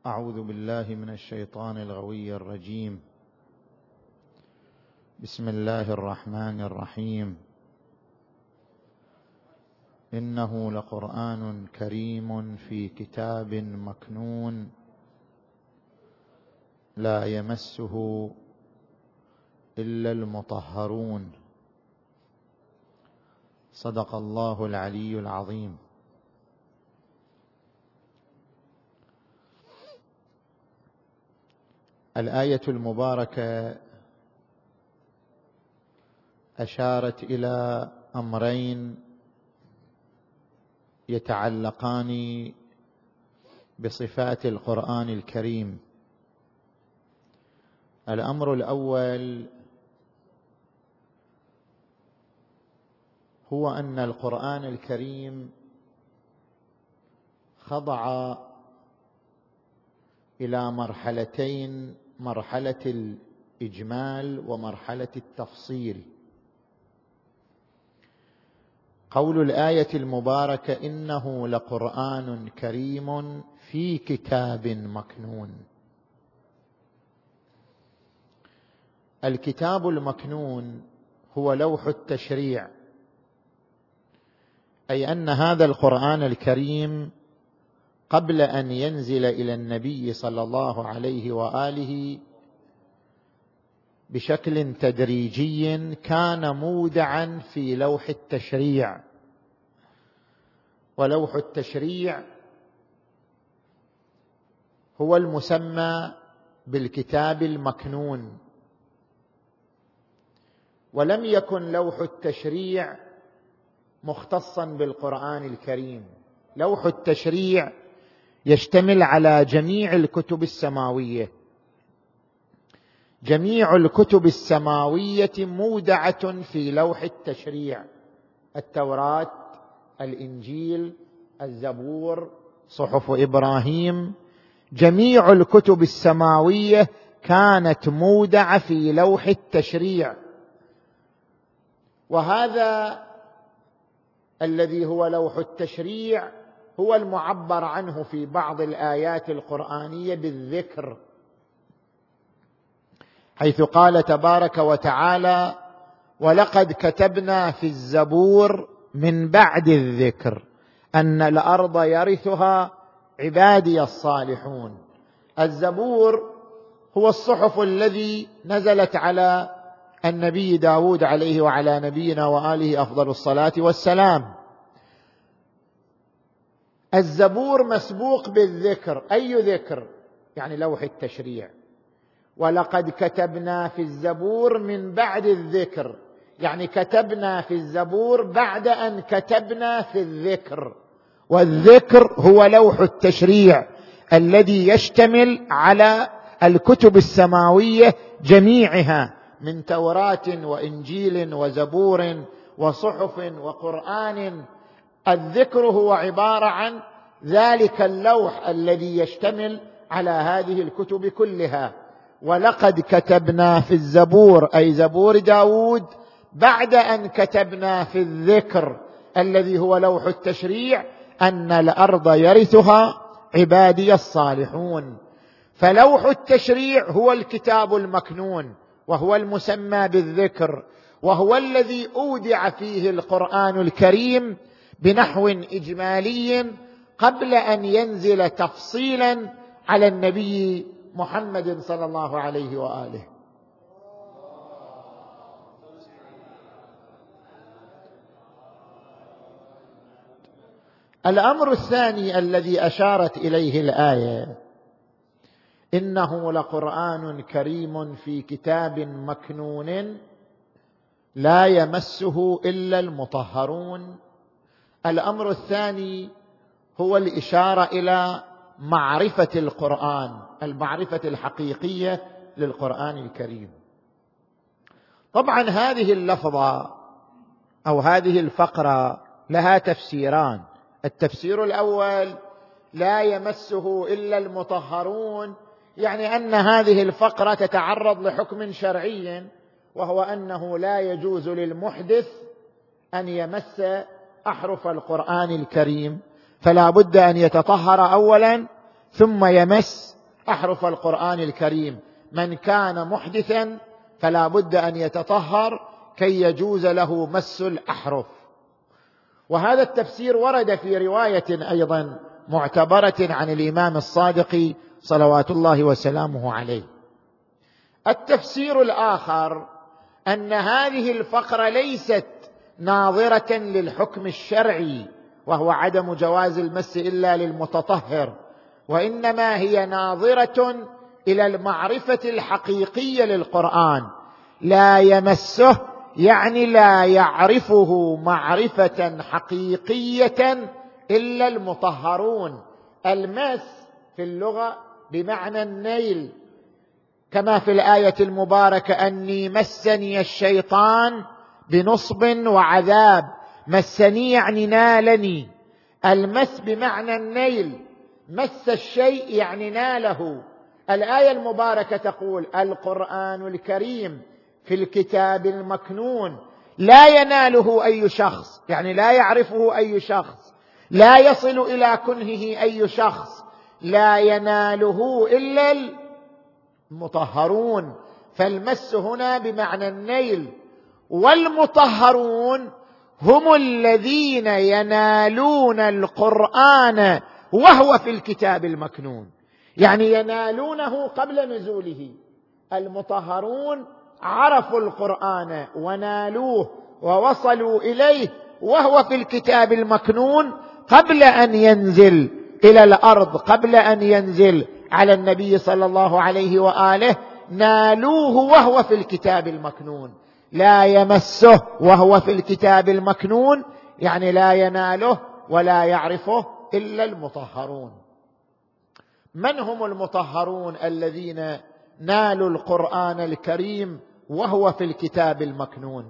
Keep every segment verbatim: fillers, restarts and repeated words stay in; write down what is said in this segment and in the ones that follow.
أعوذ بالله من الشيطان الغوي الرجيم. بسم الله الرحمن الرحيم. إنه لقرآن كريم في كتاب مكنون لا يمسه إلا المطهرون. صدق الله العلي العظيم. الآية المباركة أشارت إلى أمرين يتعلقان بصفات القرآن الكريم. الأمر الأول هو أن القرآن الكريم خضع إلى مرحلتين، مرحلة الإجمال ومرحلة التفصيل. قول الآية المباركة إنه لقرآن كريم في كتاب مكنون. الكتاب المكنون هو لوح التشريع، أي أن هذا القرآن الكريم قبل أن ينزل إلى النبي صلى الله عليه وآله بشكل تدريجي كان مودعا في لوح التشريع، ولوح التشريع هو المسمى بالكتاب المكنون. ولم يكن لوح التشريع مختصا بالقرآن الكريم. لوح التشريع يشتمل على جميع الكتب السماوية. جميع الكتب السماوية مودعة في لوح التشريع: التوراة، الإنجيل، الزبور، صحف إبراهيم. جميع الكتب السماوية كانت مودعة في لوح التشريع، وهذا الذي هو لوح التشريع هو المعبر عنه في بعض الآيات القرآنية بالذكر، حيث قال تبارك وتعالى: ولقد كتبنا في الزبور من بعد الذكر أن الأرض يرثها عبادي الصالحون. الزبور هو الصحف الذي نزلت على النبي داود عليه وعلى نبينا وآله أفضل الصلاة والسلام. الزبور مسبوق بالذكر. أي ذكر؟ يعني لوح التشريع. ولقد كتبنا في الزبور من بعد الذكر، يعني كتبنا في الزبور بعد أن كتبنا في الذكر. والذكر هو لوح التشريع الذي يشتمل على الكتب السماوية جميعها من توراة وإنجيل وزبور وصحف وقرآن. الذكر هو عبارة عن ذلك اللوح الذي يشتمل على هذه الكتب كلها. ولقد كتبنا في الزبور، أي زبور داود، بعد أن كتبنا في الذكر الذي هو لوح التشريع أن الأرض يرثها عبادي الصالحون. فلوح التشريع هو الكتاب المكنون، وهو المسمى بالذكر، وهو الذي أودع فيه القرآن الكريم بنحو إجمالي قبل أن ينزل تفصيلا على النبي محمد صلى الله عليه وآله. الأمر الثاني الذي أشارت إليه الآية: إنه لقرآن كريم في كتاب مكنون لا يمسه إلا المطهرون. الأمر الثاني هو الإشارة إلى معرفة القرآن، المعرفة الحقيقية للقرآن الكريم. طبعا هذه اللفظة أو هذه الفقرة لها تفسيران. التفسير الأول: لا يمسه إلا المطهرون، يعني أن هذه الفقرة تتعرض لحكم شرعي، وهو أنه لا يجوز للمحدث أن يمس أحرف القرآن الكريم، فلا بد أن يتطهر أولا ثم يمس أحرف القرآن الكريم. من كان محدثا فلا بد أن يتطهر كي يجوز له مس الأحرف. وهذا التفسير ورد في رواية أيضا معتبرة عن الإمام الصادق صلوات الله وسلامه عليه. التفسير الآخر أن هذه الفقرة ليست ناظرة للحكم الشرعي وهو عدم جواز المس إلا للمتطهر، وإنما هي ناظرة إلى المعرفة الحقيقية للقرآن. لا يمسه يعني لا يعرفه معرفة حقيقية إلا المطهرون. المس في اللغة بمعنى النيل، كما في الآية المباركة أني مسني الشيطان بنصب وعذاب. مسني يعني نالني. المس بمعنى النيل، مس الشيء يعني ناله. الآية المباركة تقول القرآن الكريم في الكتاب المكنون لا يناله أي شخص، يعني لا يعرفه أي شخص، لا يصل إلى كنهه أي شخص، لا يناله إلا المطهرون. فالمس هنا بمعنى النيل، والمطهرون هم الذين ينالون القرآن وهو في الكتاب المكنون، يعني ينالونه قبل نزوله. المطهرون عرفوا القرآن ونالوه ووصلوا إليه وهو في الكتاب المكنون قبل أن ينزل إلى الأرض، قبل أن ينزل على النبي صلى الله عليه وآله. نالوه وهو في الكتاب المكنون. لا يمسه وهو في الكتاب المكنون يعني لا يناله ولا يعرفه إلا المطهرون. من هم المطهرون الذين نالوا القرآن الكريم وهو في الكتاب المكنون؟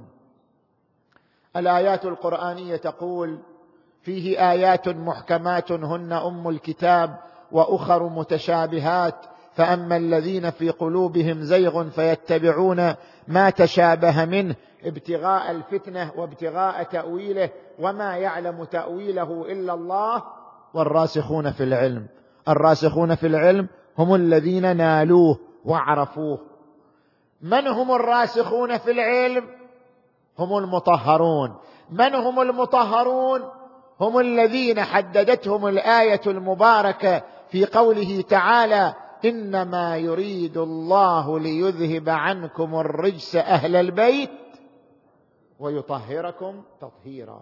الآيات القرآنية تقول فيه آيات محكمات هن أم الكتاب وأخر متشابهات فأما الذين في قلوبهم زيغ فيتبعون ما تشابه منه ابتغاء الفتنة وابتغاء تأويله وما يعلم تأويله إلا الله والراسخون في العلم. الراسخون في العلم هم الذين نالوه وعرفوه. من هم الراسخون في العلم؟ هم المطهرون. من هم المطهرون؟ هم الذين حددتهم الآية المباركة في قوله تعالى إنما يريد الله ليذهب عنكم الرجس أهل البيت ويطهركم تطهيرا.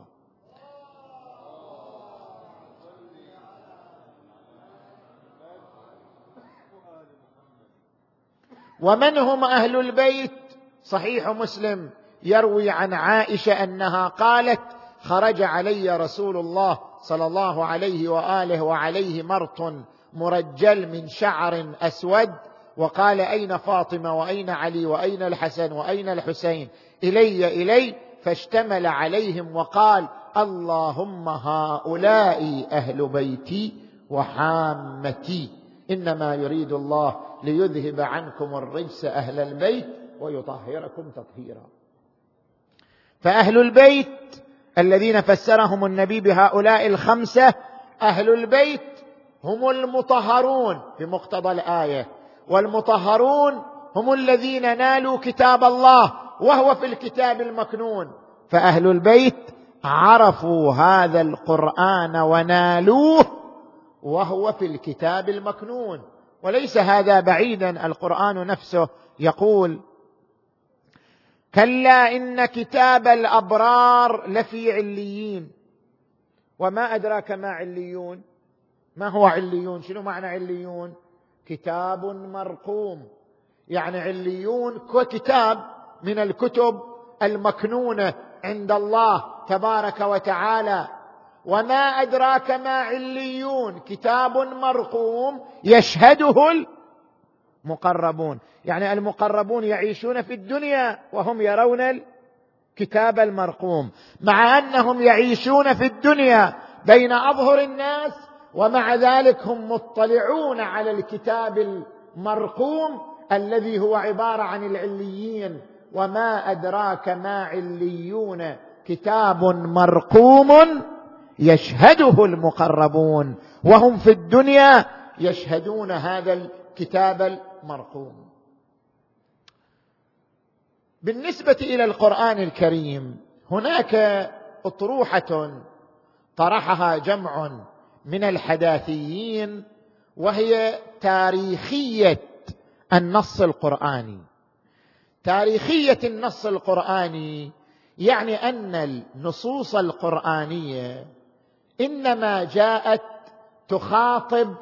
ومن هم أهل البيت؟ صحيح مسلم يروي عن عائشة أنها قالت خرج علي رسول الله صلى الله عليه وآله وعليه مرط مرجل من شعر أسود وقال أين فاطمة وأين علي وأين الحسن وأين الحسين؟ إلي إلي. فاشتمل عليهم وقال اللهم هؤلاء أهل بيتي وحامتي إنما يريد الله ليذهب عنكم الرجس أهل البيت ويطهركم تطهيرا. فأهل البيت الذين فسرهم النبي بهؤلاء الخمسة، أهل البيت هم المطهرون بمقتضى الآية، والمطهرون هم الذين نالوا كتاب الله وهو في الكتاب المكنون. فأهل البيت عرفوا هذا القرآن ونالوه وهو في الكتاب المكنون. وليس هذا بعيدا، القرآن نفسه يقول كلا إن كتاب الأبرار لفي عليين. وما أدراك ما عليون؟ ما هو عليون؟ شنو معنى عليون؟ كتاب مرقوم، يعني عليون كتاب من الكتب المكنونة عند الله تبارك وتعالى. وما أدراك ما عليون؟ كتاب مرقوم يشهده المقربون، يعني المقربون يعيشون في الدنيا وهم يرون الكتاب المرقوم، مع أنهم يعيشون في الدنيا بين أظهر الناس ومع ذلك هم مطلعون على الكتاب المرقوم الذي هو عبارة عن العليين. وما أدراك ما عليون؟ كتاب مرقوم يشهده المقربون، وهم في الدنيا يشهدون هذا الكتاب المرقوم. بالنسبة إلى القرآن الكريم هناك أطروحة طرحها جمع من الحداثيين، وهي تاريخية النص القرآني. تاريخية النص القرآني يعني أن النصوص القرآنية إنما جاءت تخاطب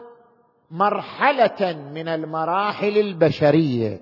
مرحلة من المراحل البشرية.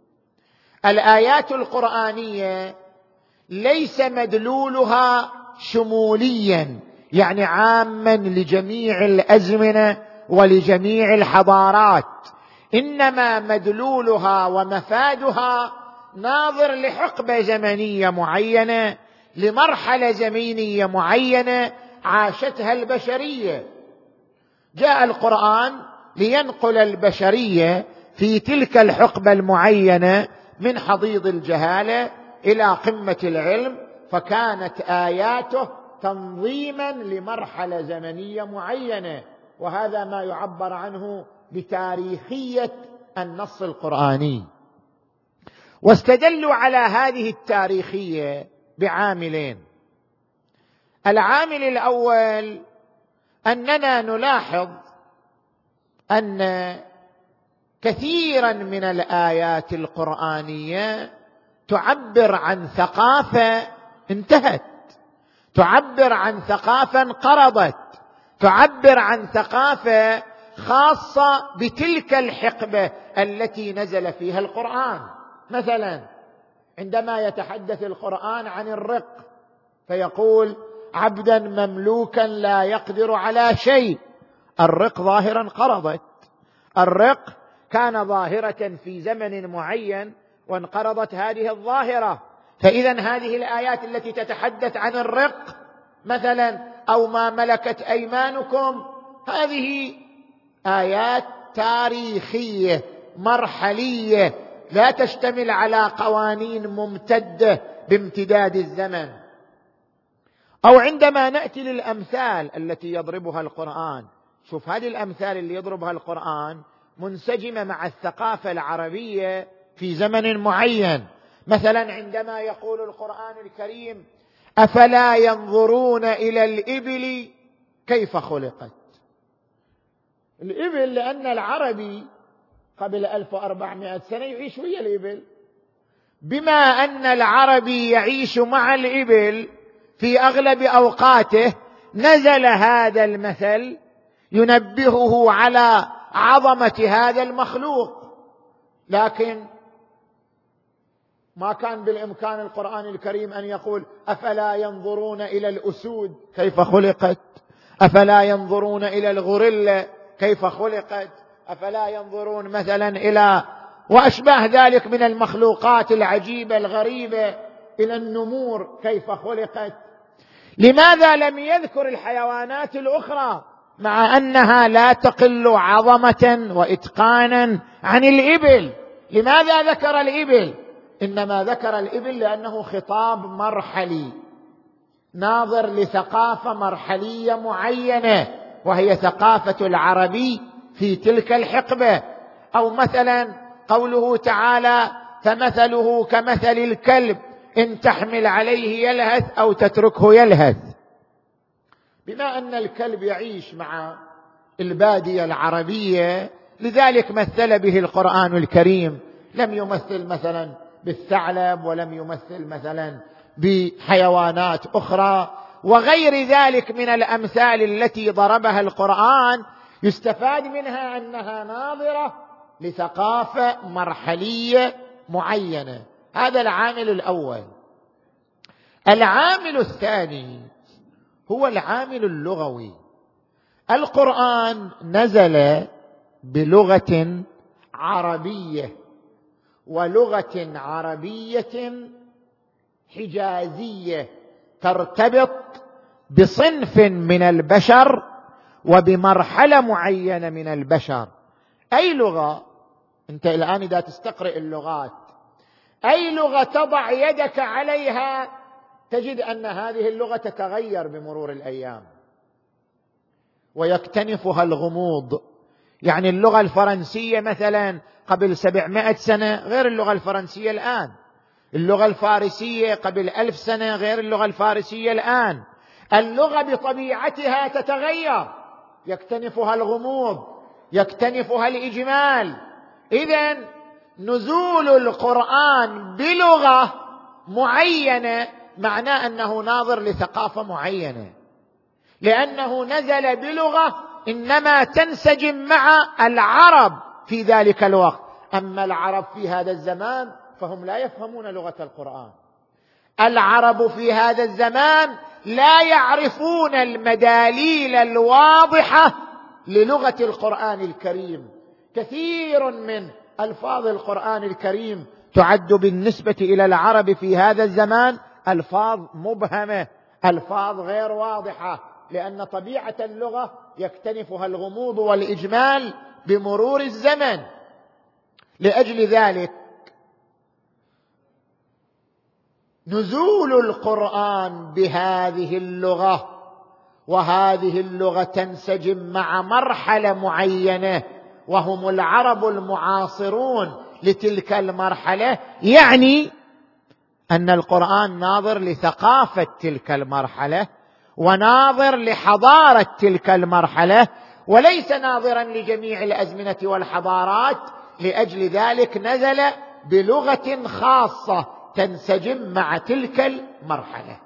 الآيات القرآنية ليس مدلولها شموليا، يعني عاما لجميع الأزمنة ولجميع الحضارات، إنما مدلولها ومفادها ناظر لحقبة زمنية معينة، لمرحلة زمنية معينة عاشتها البشرية. جاء القرآن لينقل البشرية في تلك الحقبة المعينة من حضيض الجهالة إلى قمة العلم، فكانت آياته تنظيما لمرحلة زمنية معينة، وهذا ما يعبر عنه بتاريخية النص القرآني. واستدلوا على هذه التاريخية بعاملين. العامل الأول أننا نلاحظ أن كثيرا من الآيات القرآنية تعبر عن ثقافة انتهت، تعبر عن ثقافة انقرضت، تعبر عن ثقافة خاصة بتلك الحقبة التي نزل فيها القرآن. مثلا عندما يتحدث القرآن عن الرق فيقول عبدا مملوكا لا يقدر على شيء، الرق ظاهرا انقرضت، الرق كان ظاهرة في زمن معين وانقرضت هذه الظاهرة. فإذا هذه الآيات التي تتحدث عن الرق مثلا أو ما ملكت أيمانكم، هذه آيات تاريخية مرحلية لا تشتمل على قوانين ممتدة بامتداد الزمن. أو عندما نأتي للأمثال التي يضربها القرآن، شوف هذه الأمثال اللي يضربها القرآن منسجمة مع الثقافة العربية في زمن معين. مثلا عندما يقول القرآن الكريم أفلا ينظرون إلى الإبل كيف خلقت. الإبل لأن العربي قبل ألف وأربعمائة سنة يعيش ويا الإبل، بما أن العربي يعيش مع الإبل في أغلب أوقاته نزل هذا المثل ينبهه على عظمة هذا المخلوق. لكن ما كان بالإمكان القرآن الكريم أن يقول أفلا ينظرون إلى الأسود كيف خلقت، أفلا ينظرون إلى الغوريلا كيف خلقت، أفلا ينظرون مثلا إلى وأشباه ذلك من المخلوقات العجيبة الغريبة، إلى النمور كيف خلقت. لماذا لم يذكر الحيوانات الأخرى مع أنها لا تقل عظمة وإتقانا عن الإبل؟ لماذا ذكر الإبل؟ إنما ذكر الإبل لأنه خطاب مرحلي ناظر لثقافة مرحلية معينة، وهي ثقافة العربي في تلك الحقبة. أو مثلا قوله تعالى فمثله كمثل الكلب إن تحمل عليه يلهث أو تتركه يلهث. بما أن الكلب يعيش مع البادية العربية لذلك مثل به القرآن الكريم، لم يمثل مثلا بالثعلب ولم يمثل مثلا بحيوانات أخرى وغير ذلك من الأمثال التي ضربها القرآن، يستفاد منها أنها ناظرة لثقافة مرحلية معينة. هذا العامل الأول. العامل الثاني هو العامل اللغوي. القرآن نزل بلغة عربية، ولغة عربية حجازية ترتبط بصنف من البشر وبمرحلة معينة من البشر. أي لغة أنت الآن إذا تستقرئ اللغات، أي لغة تضع يدك عليها تجد أن هذه اللغة تتغير بمرور الأيام ويكتنفها الغموض. يعني اللغة الفرنسية مثلا قبل سبعمائة سنة غير اللغة الفرنسية الآن، اللغة الفارسية قبل ألف سنة غير اللغة الفارسية الآن. اللغة بطبيعتها تتغير، يكتنفها الغموض، يكتنفها الإجمال. إذن نزول القرآن بلغة معينة معناه أنه ناظر لثقافة معينة، لأنه نزل بلغة إنما تنسجم مع العرب في ذلك الوقت. أما العرب في هذا الزمان فهم لا يفهمون لغة القرآن. العرب في هذا الزمان لا يعرفون المداليل الواضحة للغة القرآن الكريم. كثير من ألفاظ القرآن الكريم تعد بالنسبة إلى العرب في هذا الزمان ألفاظ مبهمة، ألفاظ غير واضحة، لأن طبيعة اللغة يكتنفها الغموض والإجمال بمرور الزمن. لأجل ذلك نزول القرآن بهذه اللغة، وهذه اللغة تنسجم مع مرحلة معينة وهم العرب المعاصرون لتلك المرحلة، يعني أن القرآن ناظر لثقافة تلك المرحلة وناظر لحضارة تلك المرحلة، وليس ناظرا لجميع الأزمنة والحضارات. لأجل ذلك نزل بلغة خاصة تنسجم مع تلك المرحلة.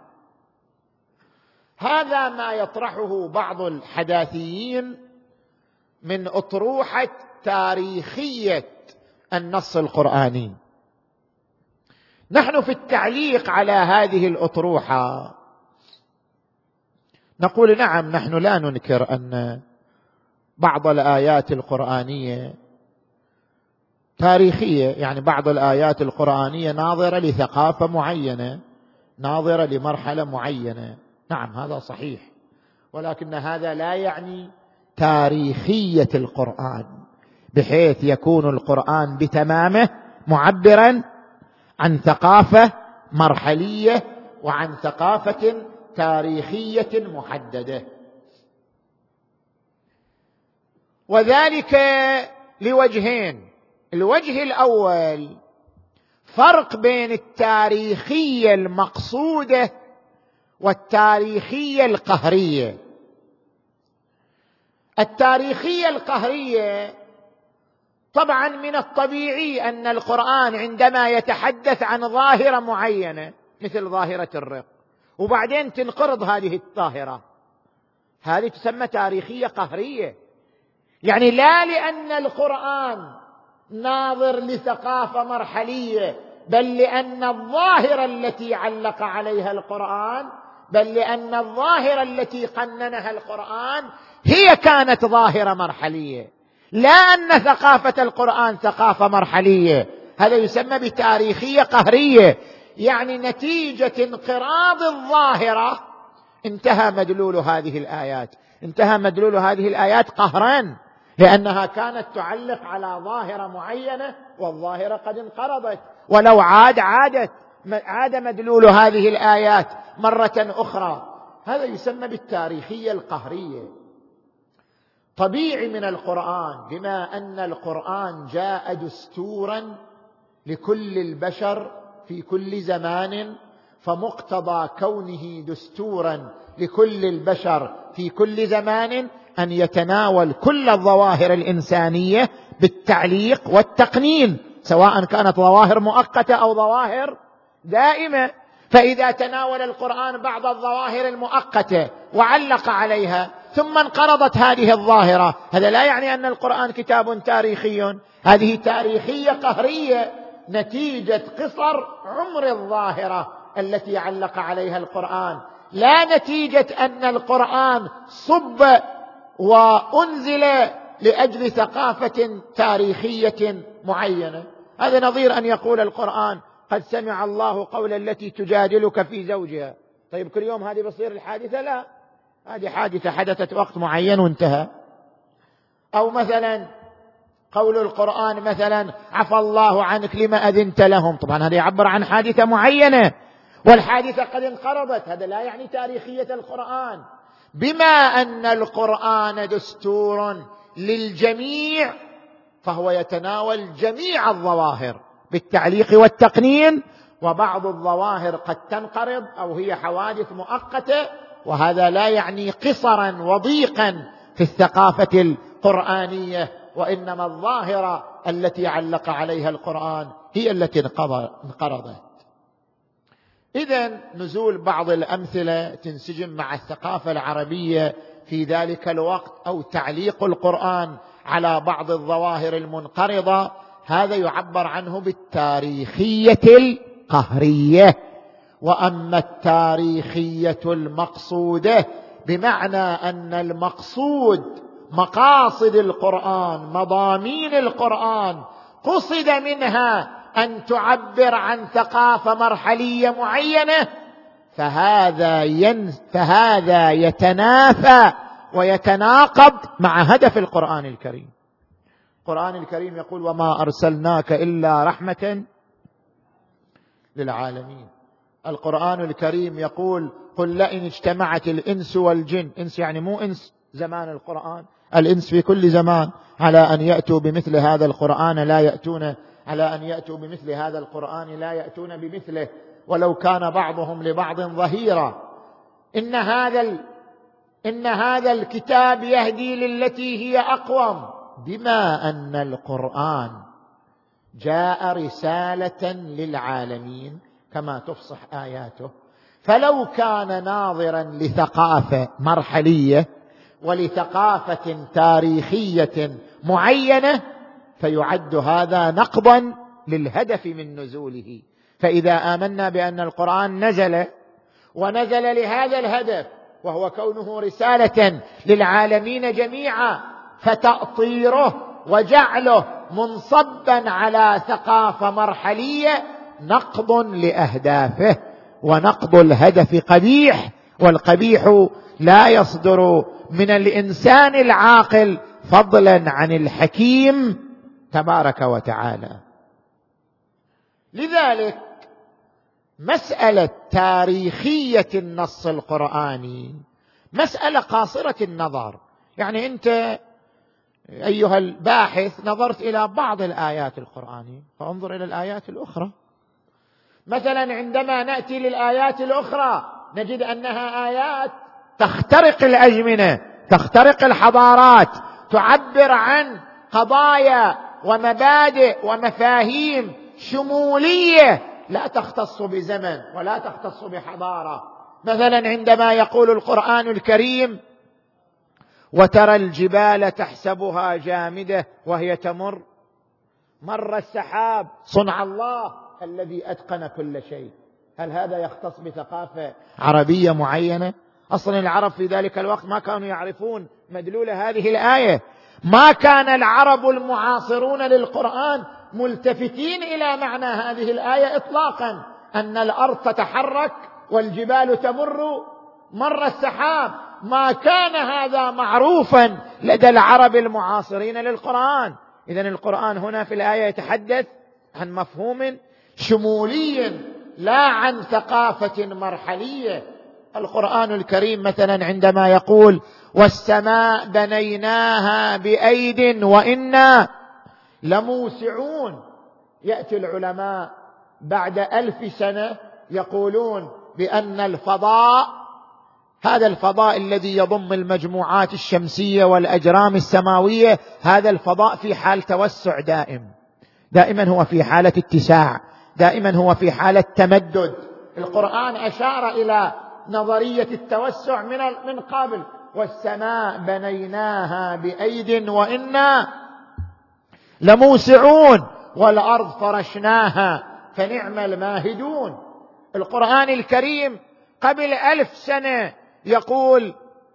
هذا ما يطرحه بعض الحداثيين من أطروحة تاريخية النص القرآني. نحن في التعليق على هذه الأطروحة نقول نعم، نحن لا ننكر أن بعض الآيات القرآنية تاريخية، يعني بعض الآيات القرآنية ناظرة لثقافة معينة، ناظرة لمرحلة معينة، نعم هذا صحيح، ولكن هذا لا يعني تاريخية القرآن بحيث يكون القرآن بتمامه معبرا عن ثقافة مرحلية وعن ثقافة تاريخية محددة. وذلك لوجهين. الوجه الأول فرق بين التاريخية المقصودة والتاريخية القهرية. التاريخية القهرية طبعا من الطبيعي أن القرآن عندما يتحدث عن ظاهرة معينة مثل ظاهرة الرق وبعدين تنقرض هذه الظاهرة، هذه تسمى تاريخية قهرية. يعني لا لأن القرآن ناظر لثقافة مرحلية، بل لأن الظاهرة التي علق عليها القرآن، بل لأن الظاهرة التي قننها القرآن هي كانت ظاهرة مرحلية، لا أن ثقافة القرآن ثقافة مرحلية. هذا يسمى بتاريخية قهرية، يعني نتيجة انقراض الظاهرة انتهى مدلول هذه الآيات، انتهى مدلول هذه الآيات قهرا، لأنها كانت تعلق على ظاهرة معينة والظاهرة قد انقرضت، ولو عاد عادت عاد مدلول هذه الآيات مرة أخرى. هذا يسمى بالتاريخية القهرية. طبيعي من القرآن، بما أن القرآن جاء دستورا لكل البشر في كل زمان، فمقتضى كونه دستورا لكل البشر في كل زمان أن يتناول كل الظواهر الإنسانية بالتعليق والتقنين، سواء كانت ظواهر مؤقتة أو ظواهر دائمة. فإذا تناول القرآن بعض الظواهر المؤقتة وعلق عليها ثم انقرضت هذه الظاهرة، هذا لا يعني أن القرآن كتاب تاريخي، هذه تاريخية قهرية نتيجة قصر عمر الظاهرة التي علق عليها القرآن، لا نتيجة أن القرآن صب وأنزل لأجل ثقافة تاريخية معينة. هذا نظير أن يقول القرآن قد سمع الله قول التي تجادلك في زوجها. طيب كل يوم هذه بصير الحادثة؟ لا، هذه حادثة حدثت وقت معين وانتهى. أو مثلا قول القرآن مثلا عفى الله عنك لما أذنت لهم، طبعا هذا يعبر عن حادثة معينة والحادثة قد انقرضت، هذا لا يعني تاريخية القرآن. بما أن القرآن دستور للجميع فهو يتناول جميع الظواهر بالتعليق والتقنين، وبعض الظواهر قد تنقرض أو هي حوادث مؤقتة، وهذا لا يعني قصرا وضيقا في الثقافة القرآنية، وإنما الظاهرة التي علق عليها القرآن هي التي انقرضت. إذن نزول بعض الأمثلة تنسجم مع الثقافة العربية في ذلك الوقت، أو تعليق القرآن على بعض الظواهر المنقرضة، هذا يعبر عنه بالتاريخية القهرية. وأما التاريخية المقصودة بمعنى أن المقصود مقاصد القرآن، مضامين القرآن، قصد منها أن تعبر عن ثقافة مرحلية معينة، فهذا, ين... فهذا يتنافى ويتناقض مع هدف القرآن الكريم. القرآن الكريم يقول: وما أرسلناك إلا رحمة للعالمين. القرآن الكريم يقول: قل لئن اجتمعت الإنس والجن، إنس يعني مو إنس زمان القرآن، الإنس في كل زمان، على أن يأتوا بمثل هذا القرآن لا يأتون على أن يأتوا بمثل هذا القرآن لا يأتون بمثله ولو كان بعضهم لبعض ظهيرا. إن هذا ال... إن هذا الكتاب يهدي للتي هي أقوم. بما أن القرآن جاء رسالة للعالمين كما تفصح آياته، فلو كان ناظرا لثقافة مرحلية ولثقافة تاريخية معينة فيعد هذا نقضا للهدف من نزوله. فإذا آمنا بأن القرآن نزل ونزل لهذا الهدف وهو كونه رسالة للعالمين جميعا، فتأطيره وجعله منصبا على ثقافة مرحلية نقض لأهدافه، ونقض الهدف قبيح، والقبيح لا يصدر من الإنسان العاقل فضلا عن الحكيم تبارك وتعالى. لذلك مسألة تاريخية النص القرآني مسألة قاصرة النظر. يعني أنت أيها الباحث نظرت إلى بعض الآيات القرآنية، فانظر إلى الآيات الأخرى. مثلا عندما نأتي للآيات الأخرى نجد أنها آيات تخترق الأزمنة، تخترق الحضارات، تعبر عن قضايا ومبادئ ومفاهيم شمولية لا تختص بزمن ولا تختص بحضارة. مثلا عندما يقول القرآن الكريم: وترى الجبال تحسبها جامدة وهي تمر مر السحاب صنع الله الذي أتقن كل شيء. هل هذا يختص بثقافة عربية معينة؟ أصلا العرب في ذلك الوقت ما كانوا يعرفون مدلول هذه الآية، ما كان العرب المعاصرون للقرآن ملتفتين إلى معنى هذه الآية إطلاقا، أن الأرض تتحرك والجبال تمر مر السحاب. ما كان هذا معروفا لدى العرب المعاصرين للقرآن. إذن القرآن هنا في الآية يتحدث عن مفهوم شمولي لا عن ثقافة مرحلية. القرآن الكريم مثلا عندما يقول: والسماء بنيناها بأيد وإنا لموسعون، يأتي العلماء بعد ألف سنة يقولون بأن الفضاء، هذا الفضاء الذي يضم المجموعات الشمسية والأجرام السماوية، هذا الفضاء في حال توسع دائم، دائما هو في حالة اتساع، دائما هو في حالة تمدد. القرآن أشار إلى نظرية التوسع من من قبل: والسماء بنيناها بأيد وإنا لموسعون والأرض فرشناها فنعم الماهدون. القرآن الكريم قبل ألف سنة يقول: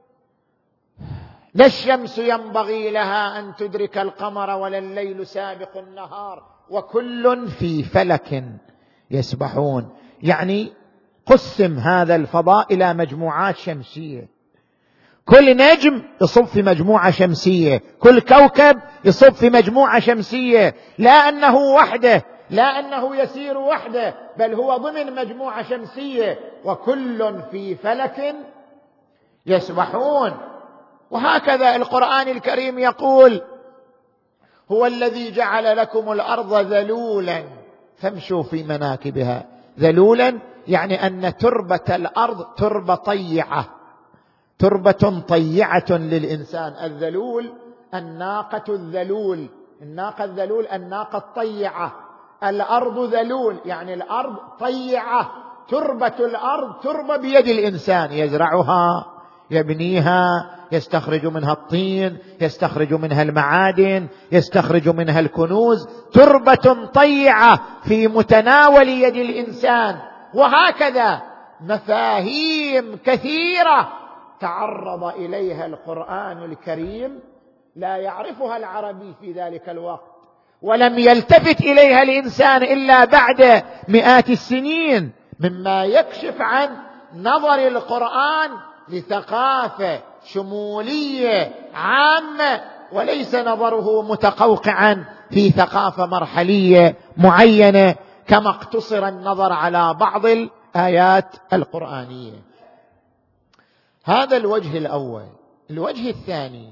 لا الشمس ينبغي لها أن تدرك القمر ولا الليل سابق النهار وكل في فلك يسبحون. يعني قسم هذا الفضاء إلى مجموعات شمسية، كل نجم يصب في مجموعة شمسية، كل كوكب يصب في مجموعة شمسية، لا أنه وحده، لا أنه يسير وحده، بل هو ضمن مجموعة شمسية، وكل في فلك يسبحون. وهكذا القرآن الكريم يقول: هو الذي جعل لكم الأرض ذلولا فامشوا في مناكبها. ذلولا يعني أن تربة الأرض تربة طيعة، تربة طيعة للإنسان. الذلول الناقة الذلول، الناقة الذلول الناقة الطيعة. الأرض ذلول يعني الأرض طيعة، تربة الأرض تربة بيد الإنسان، يزرعها، يبنيها، يستخرج منها الطين، يستخرج منها المعادن، يستخرج منها الكنوز، تربة طيعة في متناول يد الإنسان. وهكذا مفاهيم كثيرة تعرض إليها القرآن الكريم لا يعرفها العربي في ذلك الوقت، ولم يلتفت إليها الإنسان إلا بعد مئات السنين، مما يكشف عن نظر القرآن لثقافة شمولية عامة، وليس نظره متقوقعا في ثقافة مرحلية معينة كما اقتصر النظر على بعض الآيات القرآنية. هذا الوجه الأول. الوجه الثاني: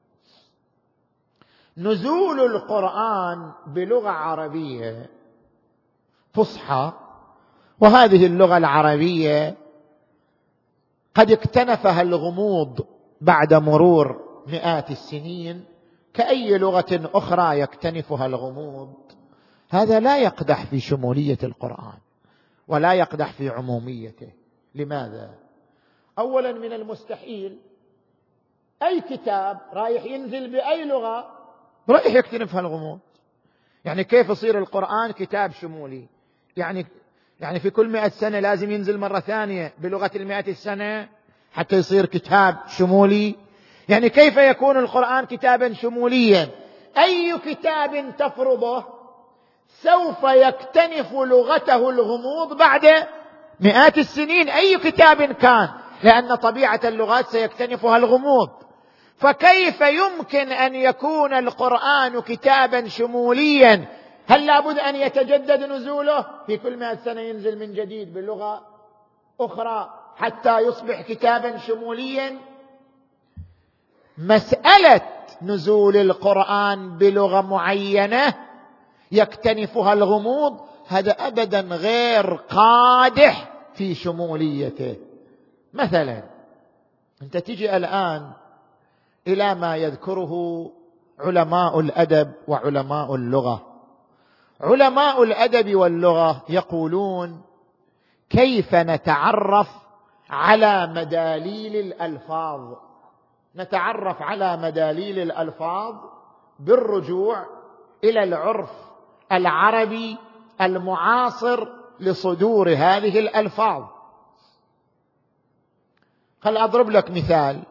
نزول القرآن بلغة عربية فصحى، وهذه اللغة العربية قد اكتنفها الغموض بعد مرور مئات السنين كأي لغة أخرى يكتنفها الغموض. هذا لا يقدح في شمولية القرآن ولا يقدح في عموميته. لماذا؟ أولا، من المستحيل أي كتاب رايح ينزل بأي لغة رايح يكتنفها الغموض. يعني كيف يصير القرآن كتاب شمولي؟ يعني يعني في كل مئة سنة لازم ينزل مرة ثانية بلغة المئة السنة حتى يصير كتاب شمولي؟ يعني كيف يكون القرآن كتابا شموليا؟ أي كتاب تفرضه سوف يكتنف لغته الغموض بعد مئات السنين، أي كتاب كان، لأن طبيعة اللغات سيكتنفها الغموض. فكيف يمكن أن يكون القرآن كتابا شموليا؟ هل لابد أن يتجدد نزوله في كل مئة سنة ينزل من جديد بلغة أخرى حتى يصبح كتابا شموليا؟ مسألة نزول القرآن بلغة معينة يكتنفها الغموض هذا أبدا غير قادح في شموليته. مثلا أنت تجي الآن إلى ما يذكره علماء الأدب وعلماء اللغة. علماء الأدب واللغة يقولون: كيف نتعرف على مداليل الألفاظ؟ نتعرف على مداليل الألفاظ بالرجوع إلى العرف العربي المعاصر لصدور هذه الألفاظ. خل أضرب لك مثال.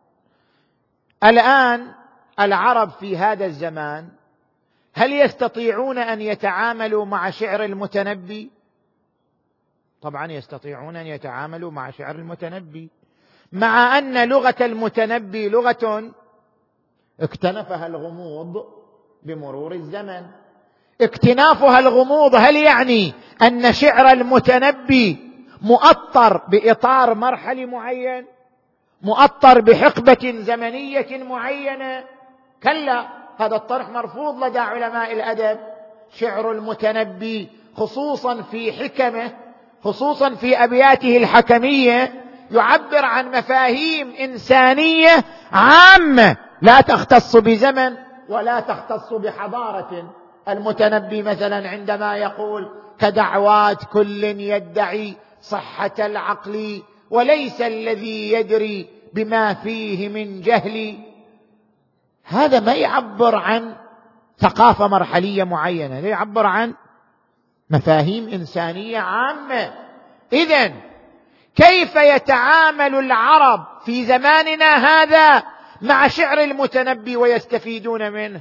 الآن العرب في هذا الزمان هل يستطيعون أن يتعاملوا مع شعر المتنبي؟ طبعا يستطيعون أن يتعاملوا مع شعر المتنبي، مع أن لغة المتنبي لغة اكتنفها الغموض بمرور الزمن. اكتنافها الغموض هل يعني أن شعر المتنبي مؤطر بإطار مرحلي معين، مؤطر بحقبة زمنية معينة؟ كلا، هذا الطرح مرفوض لدى علماء الأدب. شعر المتنبي خصوصا في حكمه، خصوصا في أبياته الحكمية، يعبر عن مفاهيم إنسانية عامة لا تختص بزمن ولا تختص بحضارة. المتنبي مثلا عندما يقول: كدعوات كل يدعي صحة العقل وليس الذي يدري بما فيه من جهل، هذا ما يعبر عن ثقافة مرحلية معينة، لا يعبر عن مفاهيم إنسانية عامة. إذن كيف يتعامل العرب في زماننا هذا مع شعر المتنبي ويستفيدون منه؟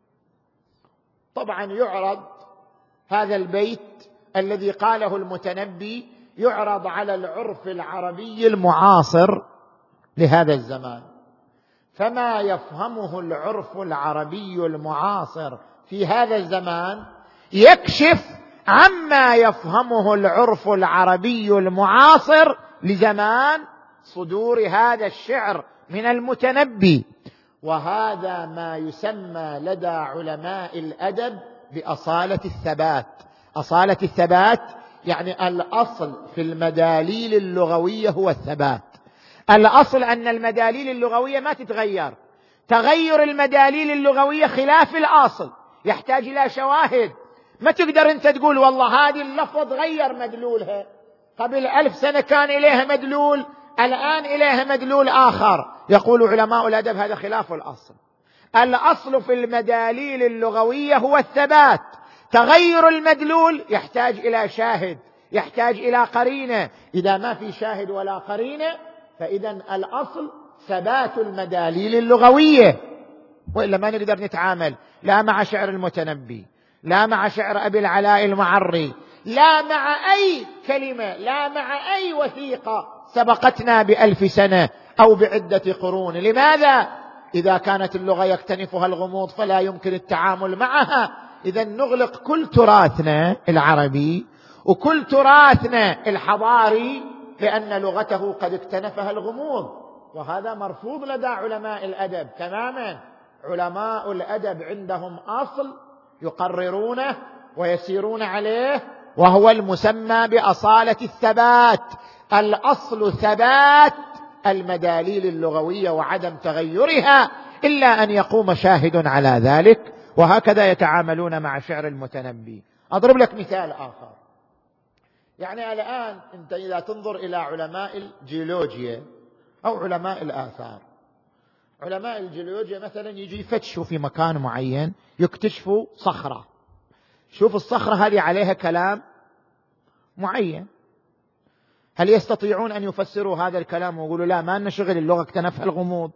طبعا يعرض هذا البيت الذي قاله المتنبي، يعرض على العرف العربي المعاصر لهذا الزمان، فما يفهمه العرف العربي المعاصر في هذا الزمان يكشف عما يفهمه العرف العربي المعاصر لزمان صدور هذا الشعر من المتنبي. وهذا ما يسمى لدى علماء الأدب بأصالة الثبات. أصالة الثبات يعني الأصل في المداليل اللغوية هو الثبات. الأصل أن المداليل اللغوية ما تتغير. تغير المداليل اللغوية خلاف الأصل، يحتاج إلى شواهد. ما تقدر أنت تقول والله هذه اللفظ غير مدلولها، قبل ألف سنة كان إليها مدلول، الآن إليها مدلول آخر. يقول علماء الأدب هذا خلاف الأصل. الأصل في المداليل اللغوية هو الثبات. تغير المدلول يحتاج إلى شاهد، يحتاج إلى قرينة. إذا ما في شاهد ولا قرينة فإذا الأصل ثبات المداليل اللغوية، وإلا ما نقدر نتعامل لا مع شعر المتنبي، لا مع شعر أبي العلاء المعري، لا مع أي كلمة، لا مع أي وثيقة سبقتنا بألف سنة أو بعدة قرون. لماذا؟ إذا كانت اللغة يكتنفها الغموض فلا يمكن التعامل معها. إذا نغلق كل تراثنا العربي وكل تراثنا الحضاري لأن لغته قد اكتنفها الغموض، وهذا مرفوض لدى علماء الأدب تماما. علماء الأدب عندهم أصل يقررونه ويسيرون عليه، وهو المسمى بأصالة الثبات. الأصل ثبات المداليل اللغوية وعدم تغيرها إلا أن يقوم شاهد على ذلك. وهكذا يتعاملون مع شعر المتنبي. أضرب لك مثال آخر. يعني الآن أنت إذا تنظر إلى علماء الجيولوجيا أو علماء الآثار، علماء الجيولوجيا مثلا يجي يفتشوا في مكان معين، يكتشفوا صخرة. شوف الصخرة هذه عليها كلام معين، هل يستطيعون أن يفسروا هذا الكلام ويقولوا لا ما لنا شغل، اللغة اكتنفها الغموض؟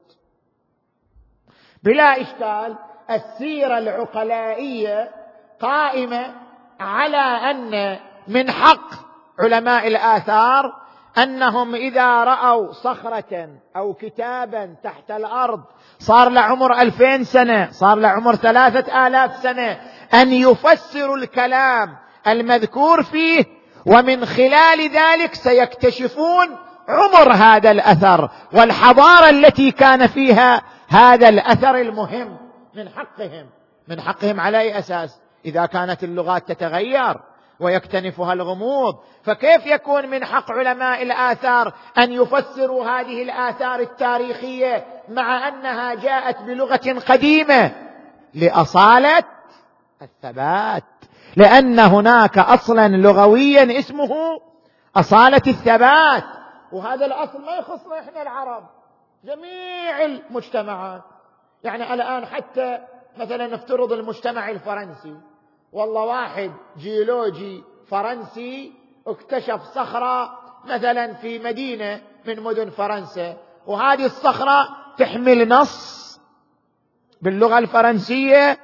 بلا إشكال. السيرة العقلائية قائمة على أن من حق علماء الآثار أنهم إذا رأوا صخرة أو كتابا تحت الأرض صار له عمر ألفين سنة، صار له عمر ثلاثة آلاف سنة، أن يفسروا الكلام المذكور فيه، ومن خلال ذلك سيكتشفون عمر هذا الأثر والحضارة التي كان فيها هذا الأثر المهم. من حقهم من حقهم على أي أساس؟ إذا كانت اللغات تتغير ويكتنفها الغموض، فكيف يكون من حق علماء الآثار أن يفسروا هذه الآثار التاريخية مع أنها جاءت بلغة قديمة؟ لأصالة الثبات، لأن هناك أصلا لغويا اسمه أصالة الثبات. وهذا الأصل ما يخصنا إحنا العرب، جميع المجتمعات. يعني الآن حتى مثلا نفترض المجتمع الفرنسي، والله واحد جيولوجي فرنسي اكتشف صخرة مثلا في مدينة من مدن فرنسا، وهذه الصخرة تحمل نص باللغة الفرنسية،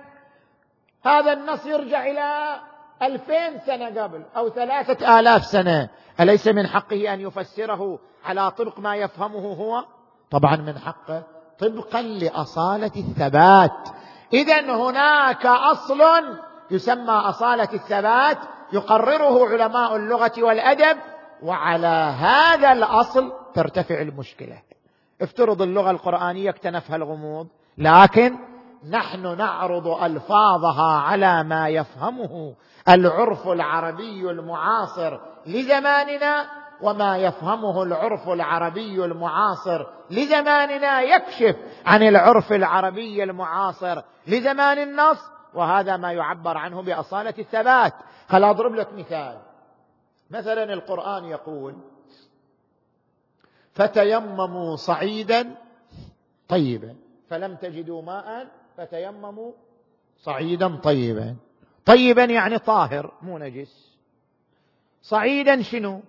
هذا النص يرجع إلى ألفين سنة قبل أو ثلاثة آلاف سنة. أليس من حقه أن يفسره على طبق ما يفهمه هو؟ طبعا من حقه، طبقا لأصالة الثبات. إذن هناك أصل يسمى أصالة الثبات يقرره علماء اللغة والأدب، وعلى هذا الأصل ترتفع المشكلة. افترض اللغة القرآنية اكتنفها الغموض، لكن نحن نعرض ألفاظها على ما يفهمه العرف العربي المعاصر لزماننا، وما يفهمه العرف العربي المعاصر لزماننا يكشف عن العرف العربي المعاصر لزمان النص، وهذا ما يعبر عنه بأصالة الثبات. خل أضرب لك مثال. مثلا القرآن يقول فتيمموا صعيدا طيبا فلم تجدوا ماء فتيمموا صعيدا طيبا. طيبا يعني طاهر مو نجس. صعيدا شنو؟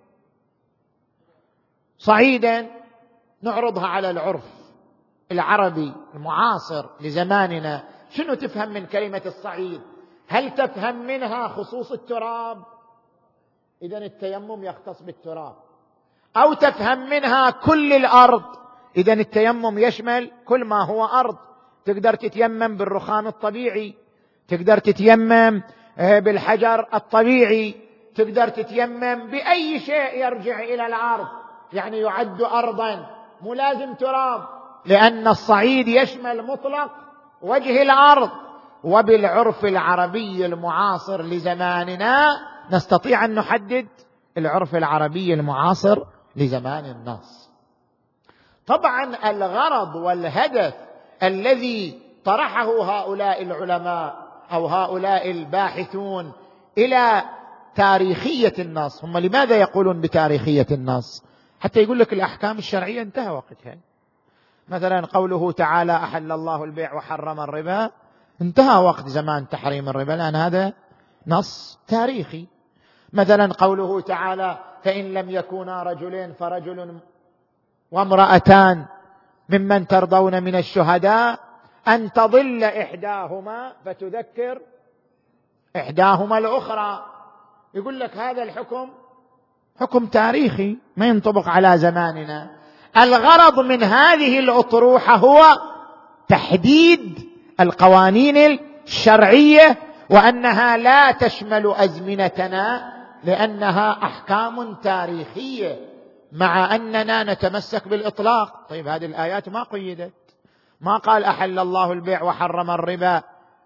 صعيدا نعرضها على العرف العربي المعاصر لزماننا. شنو تفهم من كلمة الصعيد؟ هل تفهم منها خصوص التراب؟ إذن التيمم يختص بالتراب. أو تفهم منها كل الأرض؟ إذن التيمم يشمل كل ما هو أرض. تقدر تتيمم بالرخام الطبيعي، تقدر تتيمم بالحجر الطبيعي، تقدر تتيمم بأي شيء يرجع إلى الأرض، يعني يعد أرضا، مو لازم تراب. لأن الصعيد يشمل مطلق وجه الأرض. وبالعرف العربي المعاصر لزماننا نستطيع أن نحدد العرف العربي المعاصر لزمان النص. طبعا الغرض والهدف الذي طرحه هؤلاء العلماء أو هؤلاء الباحثون إلى تاريخية النص، هم لماذا يقولون بتاريخية النص؟ حتى يقول لك الأحكام الشرعية انتهى وقتها. مثلا قوله تعالى أحل الله البيع وحرم الربا، انتهى وقت زمان تحريم الربا، لأن هذا نص تاريخي. مثلا قوله تعالى فإن لم يكونا رجلين فرجل وامرأتان ممن ترضون من الشهداء أن تضل إحداهما فتذكر إحداهما الأخرى. يقول لك هذا الحكم حكم تاريخي ما ينطبق على زماننا. الغرض من هذه الأطروحة هو تحديد القوانين الشرعية، وأنها لا تشمل أزمنتنا لأنها أحكام تاريخية، مع أننا نتمسك بالإطلاق. طيب هذه الآيات ما قيدت، ما قال أحل الله البيع وحرم الربا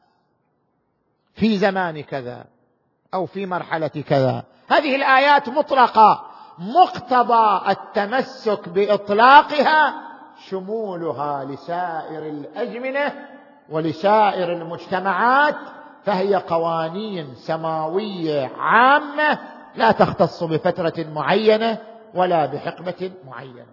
في زمان كذا أو في مرحلة كذا. هذه الآيات مطلقة، مقتضى التمسك بإطلاقها شمولها لسائر الأزمنة ولسائر المجتمعات، فهي قوانين سماوية عامة لا تختص بفترة معينة ولا بحقبة معينة.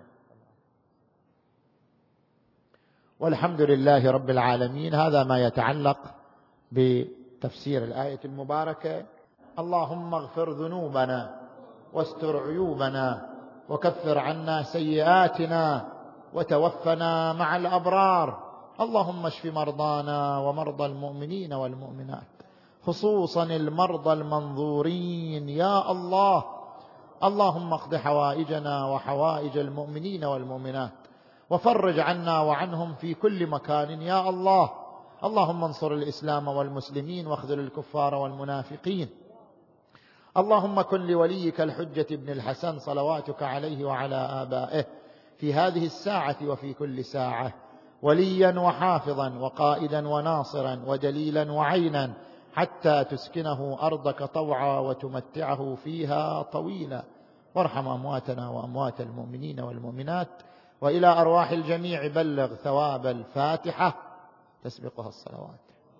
والحمد لله رب العالمين. هذا ما يتعلق بتفسير الآية المباركة. اللهم اغفر ذنوبنا واستر عيوبنا وكفر عنا سيئاتنا وتوفنا مع الأبرار. اللهم اشف مرضانا ومرضى المؤمنين والمؤمنات، خصوصا المرضى المنظورين يا الله. اللهم اقض حوائجنا وحوائج المؤمنين والمؤمنات وفرج عنا وعنهم في كل مكان يا الله. اللهم انصر الإسلام والمسلمين واخذل الكفار والمنافقين. اللهم كن لوليك الحجة بن الحسن صلواتك عليه وعلى آبائه في هذه الساعة وفي كل ساعة وليا وحافظا وقائدا وناصرا ودليلا وعينا، حتى تسكنه أرضك طوعا وتمتعه فيها طويلا. وارحم أمواتنا وأموات المؤمنين والمؤمنات، وإلى أرواح الجميع بلغ ثواب الفاتحة تسبقها الصلوات.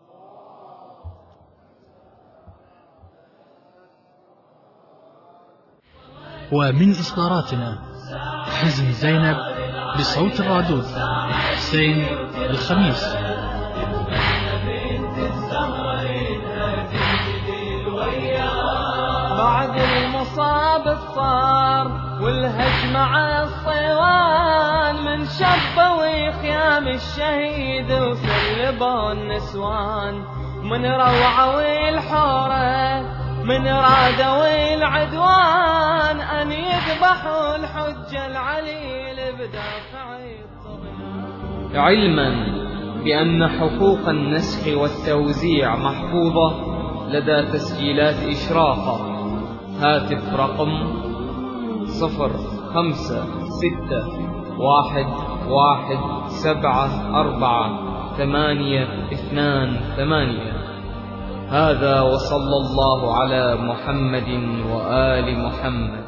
ومن إصداراتنا حزن زينب بصوت الرادود حسين الخميس. بعد المصاب الصار والهجمة على الصيوان، من شبوا خيام الشهيد وسلبوا النسوان، من روعوا الحورة من رادوا العدوان، أن يذبحوا الحجة العليل بدافع الطغيان. علما بأن حقوق النسخ والتوزيع محفوظة لدى تسجيلات إشراقة. هاتف رقم صفر خمسة ستة واحد واحد سبعة أربعة ثمانية اثنان ثمانية. هذا وصلى الله على محمد وآل محمد.